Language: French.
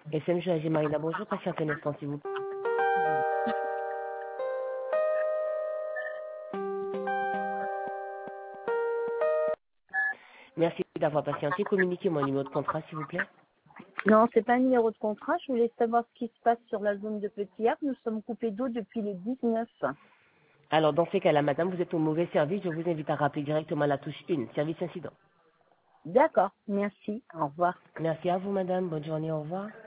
SMJ AG Marina, bonjour, patientez un instant s'il vous plaît. Merci d'avoir patienté. Communiquez mon numéro de contrat s'il vous plaît. Non, c'est pas un numéro de contrat. Je voulais savoir ce qui se passe sur la zone de Petit Havre. Nous sommes coupés d'eau depuis le 19. Alors dans ces cas-là, madame, vous êtes au mauvais service, je vous invite à rappeler directement la touche 1, service incident. D'accord, merci. Au revoir. Merci à vous madame, bonne journée, au revoir.